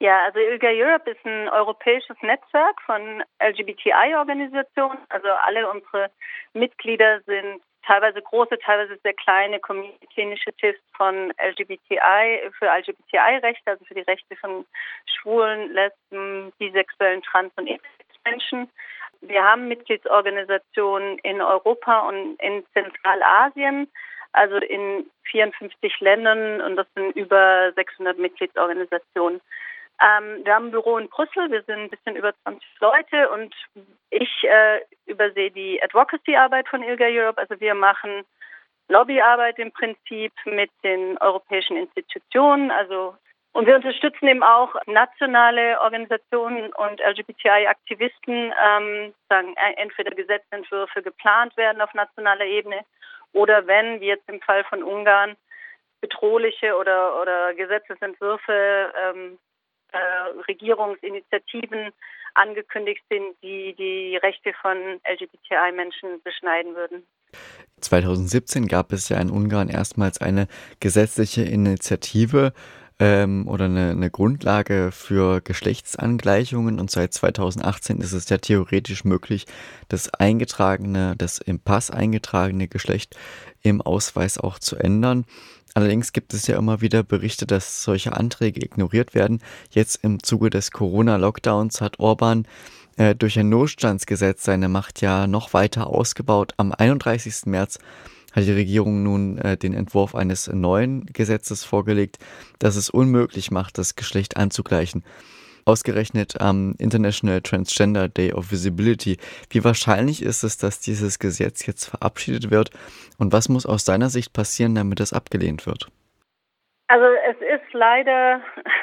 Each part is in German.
Ja, also ILGA Europe ist ein europäisches Netzwerk von LGBTI-Organisationen. Also alle unsere Mitglieder sind teilweise große, teilweise sehr kleine Community Initiatives von für LGBTI-Rechte, also für die Rechte von Schwulen, Lesben, bisexuellen, trans- und Menschen. Wir haben Mitgliedsorganisationen in Europa und in Zentralasien, also in 54 Ländern, und das sind über 600 Mitgliedsorganisationen. Wir haben ein Büro in Brüssel, wir sind ein bisschen über 20 Leute, und ich übersehe die Advocacy-Arbeit von ILGA Europe. Also wir machen Lobbyarbeit im Prinzip mit den europäischen Institutionen, und wir unterstützen eben auch nationale Organisationen und LGBTI-Aktivisten, sagen entweder Gesetzentwürfe geplant werden auf nationaler Ebene oder wenn, wie jetzt im Fall von Ungarn, bedrohliche oder Gesetzesentwürfe, Regierungsinitiativen angekündigt sind, die die Rechte von LGBTI-Menschen beschneiden würden. 2017 gab es ja in Ungarn erstmals eine gesetzliche Initiative oder eine Grundlage für Geschlechtsangleichungen, und seit 2018 ist es ja theoretisch möglich, das im Pass eingetragene Geschlecht im Ausweis auch zu ändern. Allerdings gibt es ja immer wieder Berichte, dass solche Anträge ignoriert werden. Jetzt im Zuge des Corona-Lockdowns hat Orbán durch ein Notstandsgesetz seine Macht ja noch weiter ausgebaut. Am 31. März hat die Regierung nun den Entwurf eines neuen Gesetzes vorgelegt, das es unmöglich macht, das Geschlecht anzugleichen. Ausgerechnet am International Transgender Day of Visibility. Wie wahrscheinlich ist es, dass dieses Gesetz jetzt verabschiedet wird? Und was muss aus deiner Sicht passieren, damit es abgelehnt wird? Also es ist leider,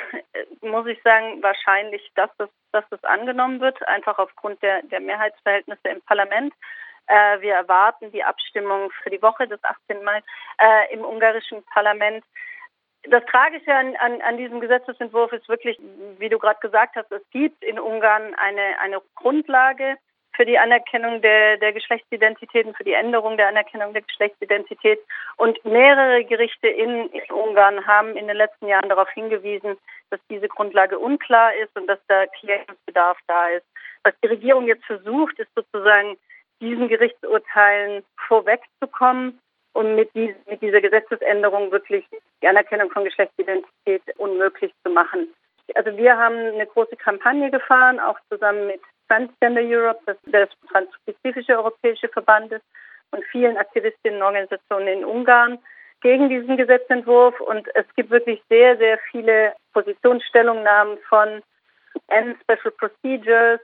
muss ich sagen, wahrscheinlich, dass das angenommen wird, einfach aufgrund der Mehrheitsverhältnisse im Parlament. Wir erwarten die Abstimmung für die Woche des 18. Mai im ungarischen Parlament. Das Tragische an diesem Gesetzesentwurf ist wirklich, wie du gerade gesagt hast, es gibt in Ungarn eine Grundlage für die Anerkennung der Geschlechtsidentitäten, für die Änderung der Anerkennung der Geschlechtsidentität. Und mehrere Gerichte in Ungarn haben in den letzten Jahren darauf hingewiesen, dass diese Grundlage unklar ist und dass da Klärungsbedarf da ist. Was die Regierung jetzt versucht, ist sozusagen, diesen Gerichtsurteilen vorwegzukommen und mit dieser Gesetzesänderung wirklich die Anerkennung von Geschlechtsidentität unmöglich zu machen. Also wir haben eine große Kampagne gefahren, auch zusammen mit Transgender Europe, das transspezifische europäische Verband ist, und vielen Aktivistinnen und Organisationen in Ungarn gegen diesen Gesetzentwurf. Und es gibt wirklich sehr, sehr viele Positionsstellungnahmen von Special Procedures,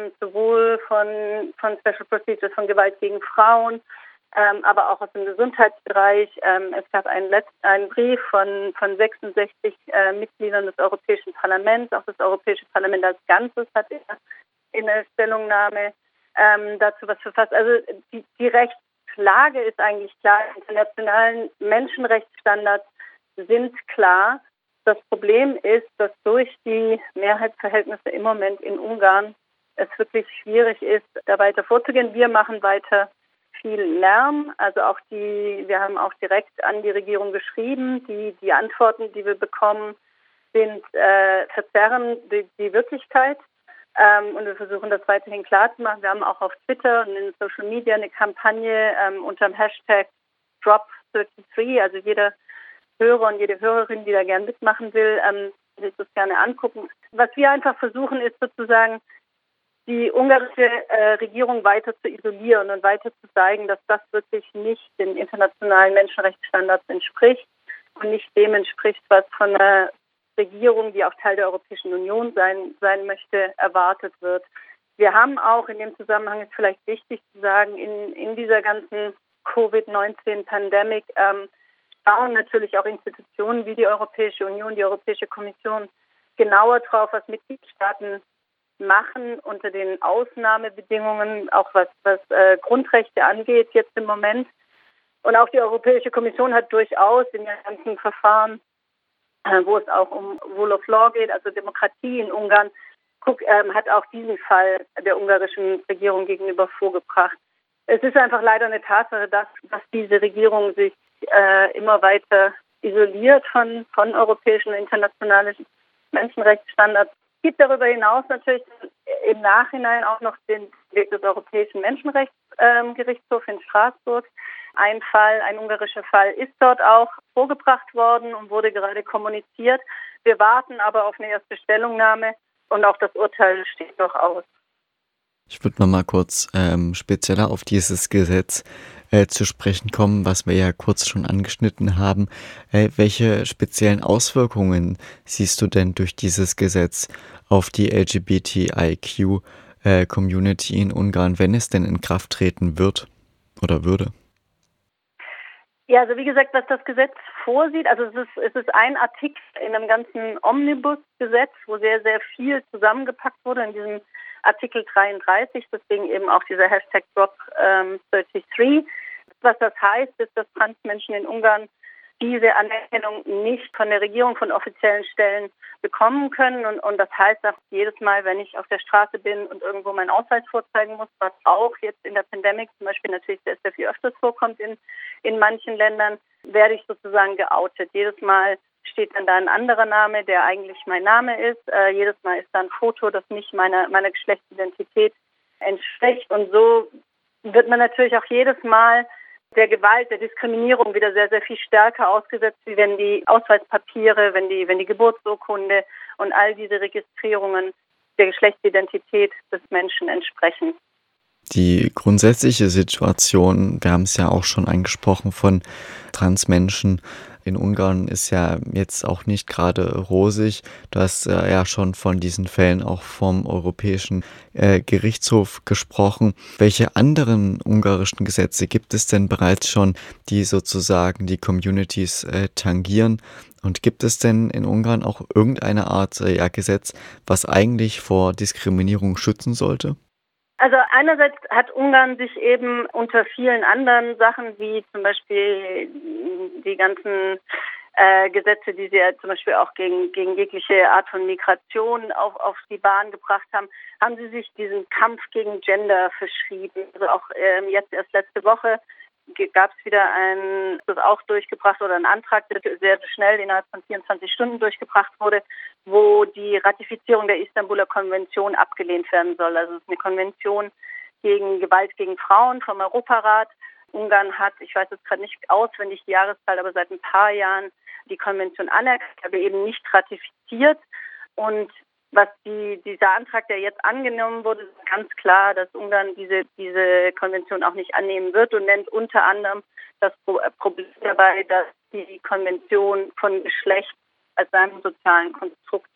sowohl von Special Procedures von Gewalt gegen Frauen, aber auch aus dem Gesundheitsbereich. Es gab einen Brief von 66 Mitgliedern des Europäischen Parlaments. Auch das Europäische Parlament als Ganzes hat in der Stellungnahme dazu was verfasst. Also die Rechtslage ist eigentlich klar. Internationalen Menschenrechtsstandards sind klar. Das Problem ist, dass durch die Mehrheitsverhältnisse im Moment in Ungarn es wirklich schwierig ist, da weiter vorzugehen. Wir machen weiter viel Lärm. Also wir haben auch direkt an die Regierung geschrieben. Die Antworten, die wir bekommen, verzerren die Wirklichkeit. Und wir versuchen das weiterhin klar zu machen. Wir haben auch auf Twitter und in Social Media eine Kampagne unter dem Hashtag Drop33. Also jeder Hörer und jede Hörerin, die da gern mitmachen will, sich das gerne angucken. Was wir einfach versuchen, ist sozusagen, die ungarische Regierung weiter zu isolieren und weiter zu zeigen, dass das wirklich nicht den internationalen Menschenrechtsstandards entspricht und nicht dem entspricht, was von einer Regierung, die auch Teil der Europäischen Union sein möchte, erwartet wird. Wir haben auch in dem Zusammenhang, ist vielleicht wichtig zu sagen, in dieser ganzen Covid-19-Pandemie schauen natürlich auch Institutionen wie die Europäische Union, die Europäische Kommission genauer drauf, was Mitgliedstaaten machen unter den Ausnahmebedingungen, auch was Grundrechte angeht jetzt im Moment. Und auch die Europäische Kommission hat durchaus in den ganzen Verfahren, wo es auch um Rule of Law geht, also Demokratie in Ungarn, hat auch diesen Fall der ungarischen Regierung gegenüber vorgebracht. Es ist einfach leider eine Tatsache, dass diese Regierung sich immer weiter isoliert von europäischen und internationalen Menschenrechtsstandards. Es gibt darüber hinaus natürlich im Nachhinein auch noch den Weg des Europäischen Menschenrechtsgerichtshofs in Straßburg. Ein Fall, ein ungarischer Fall, ist dort auch vorgebracht worden und wurde gerade kommuniziert. Wir warten aber auf eine erste Stellungnahme und auch das Urteil steht noch aus. Ich würde noch mal kurz spezieller auf dieses Gesetz zu sprechen kommen, was wir ja kurz schon angeschnitten haben. Welche speziellen Auswirkungen siehst du denn durch dieses Gesetz auf die LGBTIQ-Community in Ungarn, wenn es denn in Kraft treten wird oder würde? Ja, also wie gesagt, was das Gesetz vorsieht, also es ist ein Artikel in einem ganzen Omnibus-Gesetz, wo sehr, sehr viel zusammengepackt wurde in diesem Artikel 33, deswegen eben auch dieser Hashtag Drop33. Was das heißt, ist, dass Transmenschen in Ungarn diese Anerkennung nicht von der Regierung, von offiziellen Stellen bekommen können. Und das heißt auch jedes Mal, wenn ich auf der Straße bin und irgendwo meinen Ausweis vorzeigen muss, was auch jetzt in der Pandemie zum Beispiel natürlich sehr, sehr viel öfters vorkommt in manchen Ländern, werde ich sozusagen geoutet. Jedes Mal steht dann da ein anderer Name, der eigentlich mein Name ist. Jedes Mal ist da ein Foto, das nicht meiner Geschlechtsidentität entspricht. Und so wird man natürlich auch jedes Mal der Gewalt, der Diskriminierung wieder sehr, sehr viel stärker ausgesetzt, wie wenn die Ausweispapiere, wenn die Geburtsurkunde und all diese Registrierungen der Geschlechtsidentität des Menschen entsprechen. Die grundsätzliche Situation, wir haben es ja auch schon angesprochen, von Transmenschen in Ungarn ist ja jetzt auch nicht gerade rosig. Du hast ja schon von diesen Fällen auch vom Europäischen Gerichtshof gesprochen. Welche anderen ungarischen Gesetze gibt es denn bereits schon, die sozusagen die Communities tangieren? Und gibt es denn in Ungarn auch irgendeine Art Gesetz, was eigentlich vor Diskriminierung schützen sollte? Also einerseits hat Ungarn sich eben unter vielen anderen Sachen, wie zum Beispiel die ganzen Gesetze, die sie ja zum Beispiel auch gegen jegliche Art von Migration auf die Bahn gebracht haben sie sich diesen Kampf gegen Gender verschrieben. Also auch jetzt erst letzte Woche gab es wieder das auch durchgebracht oder einen Antrag, der sehr schnell innerhalb von 24 Stunden durchgebracht wurde, wo die Ratifizierung der Istanbuler Konvention abgelehnt werden soll. Also es ist eine Konvention gegen Gewalt gegen Frauen vom Europarat. Ungarn hat, ich weiß jetzt gerade nicht auswendig die Jahreszahl, aber seit ein paar Jahren die Konvention anerkannt, aber eben nicht ratifiziert. Und was dieser Antrag, der jetzt angenommen wurde, ist ganz klar, dass Ungarn diese Konvention auch nicht annehmen wird und nennt unter anderem das Problem dabei, dass die Konvention von Geschlecht als einem sozialen Konstrukt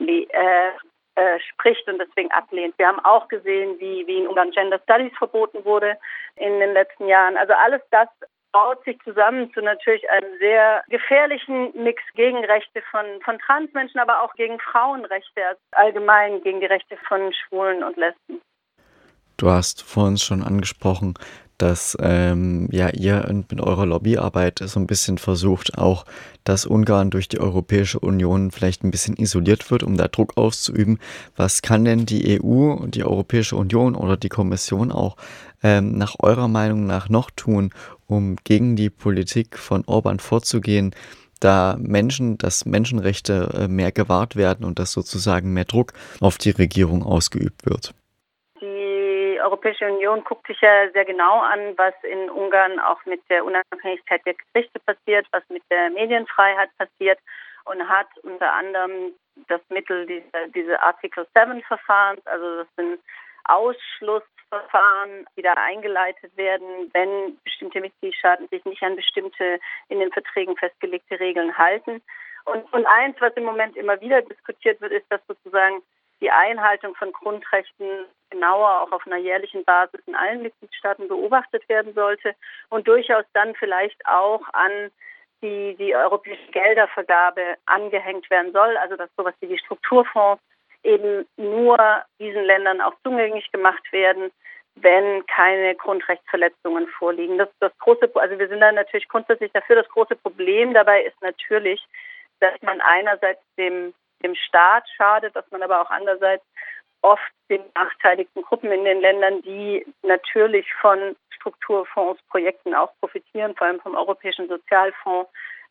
spricht und deswegen ablehnt. Wir haben auch gesehen, wie in Ungarn Gender Studies verboten wurde in den letzten Jahren. Also alles das baut sich zusammen zu natürlich einem sehr gefährlichen Mix gegen Rechte von Transmenschen, aber auch gegen Frauenrechte, also allgemein gegen die Rechte von Schwulen und Lesben. Du hast vorhin schon angesprochen, dass ihr mit eurer Lobbyarbeit so ein bisschen versucht, auch dass Ungarn durch die Europäische Union vielleicht ein bisschen isoliert wird, um da Druck auszuüben. Was kann denn die EU, die Europäische Union oder die Kommission auch nach eurer Meinung nach noch tun, um gegen die Politik von Orbán vorzugehen, dass Menschenrechte mehr gewahrt werden und dass sozusagen mehr Druck auf die Regierung ausgeübt wird? Die Europäische Union guckt sich ja sehr genau an, was in Ungarn auch mit der Unabhängigkeit der Gerichte passiert, was mit der Medienfreiheit passiert und hat unter anderem das Mittel diese Article 7 Verfahrens, also das sind Ausschlussverfahren, die da eingeleitet werden, wenn bestimmte Mitgliedstaaten sich nicht an bestimmte in den Verträgen festgelegte Regeln halten. Und eins, was im Moment immer wieder diskutiert wird, ist, dass sozusagen die Einhaltung von Grundrechten genauer auch auf einer jährlichen Basis in allen Mitgliedstaaten beobachtet werden sollte und durchaus dann vielleicht auch an die europäische Geldervergabe angehängt werden soll. Also dass sowas wie die Strukturfonds eben nur diesen Ländern auch zugänglich gemacht werden, wenn keine Grundrechtsverletzungen vorliegen. Also wir sind da natürlich grundsätzlich dafür. Das große Problem dabei ist natürlich, dass man einerseits dem Staat schadet, dass man aber auch andererseits oft den benachteiligten Gruppen in den Ländern, die natürlich von Strukturfondsprojekten auch profitieren, vor allem vom Europäischen Sozialfonds,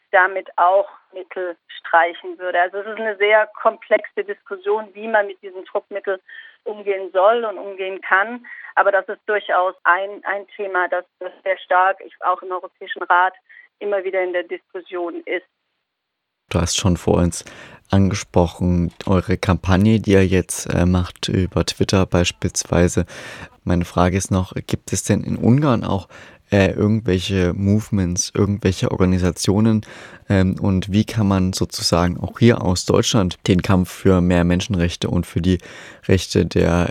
damit auch Mittel streichen würde. Also es ist eine sehr komplexe Diskussion, wie man mit diesen Druckmitteln umgehen soll und umgehen kann. Aber das ist durchaus ein Thema, das sehr stark auch im Europäischen Rat immer wieder in der Diskussion ist. Du hast schon vor uns angesprochen, eure Kampagne, die ihr jetzt macht über Twitter beispielsweise. Meine Frage ist noch, gibt es denn in Ungarn auch irgendwelche Movements, irgendwelche Organisationen und wie kann man sozusagen auch hier aus Deutschland den Kampf für mehr Menschenrechte und für die Rechte der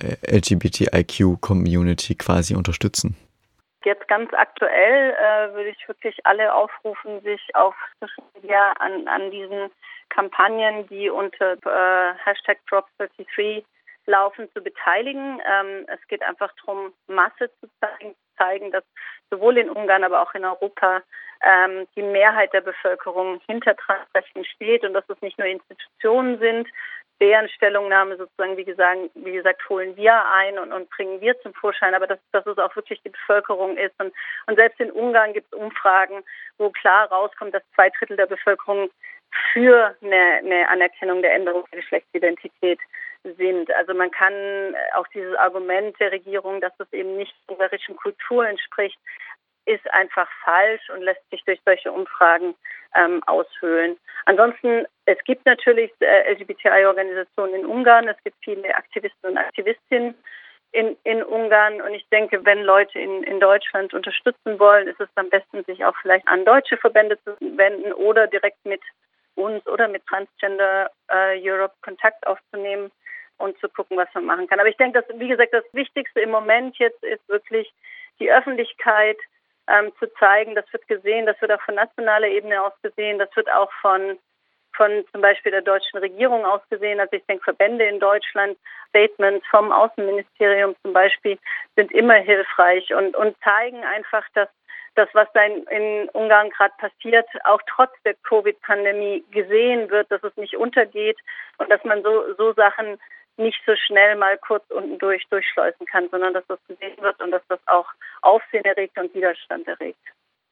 LGBTIQ-Community quasi unterstützen? Jetzt ganz aktuell würde ich wirklich alle aufrufen, sich auf Social Media an diesen Kampagnen, die unter Hashtag Prop33 laufen, zu beteiligen. Es geht einfach darum, Masse zu zeigen, dass sowohl in Ungarn, aber auch in Europa die Mehrheit der Bevölkerung hinter Transrechten steht und dass es nicht nur Institutionen sind, deren Stellungnahme sozusagen, wie gesagt, holen wir ein und bringen wir zum Vorschein, aber dass es auch wirklich die Bevölkerung ist. Und selbst in Ungarn gibt es Umfragen, wo klar rauskommt, dass 2/3 der Bevölkerung für eine Anerkennung der Änderung der Geschlechtsidentität sind. Also man kann auch dieses Argument der Regierung, dass es eben nicht der ungarischen Kultur entspricht, ist einfach falsch und lässt sich durch solche Umfragen aushöhlen. Ansonsten, es gibt natürlich LGBTI-Organisationen in Ungarn, es gibt viele Aktivisten und Aktivistinnen in Ungarn und ich denke, wenn Leute in Deutschland unterstützen wollen, ist es am besten, sich auch vielleicht an deutsche Verbände zu wenden oder direkt mit uns oder mit Transgender Europe Kontakt aufzunehmen und zu gucken, was man machen kann. Aber ich denke, dass, wie gesagt, das Wichtigste im Moment jetzt ist wirklich die Öffentlichkeit zu zeigen. Das wird gesehen, das wird auch von nationaler Ebene aus gesehen, das wird auch von zum Beispiel der deutschen Regierung aus gesehen. Also ich denke, Verbände in Deutschland, Statements vom Außenministerium zum Beispiel sind immer hilfreich und zeigen einfach, dass das, was da in Ungarn gerade passiert, auch trotz der Covid-Pandemie gesehen wird, dass es nicht untergeht und dass man so Sachen nicht so schnell mal kurz unten durchschleusen kann, sondern dass das gesehen wird und dass das auch Aufsehen erregt und Widerstand erregt.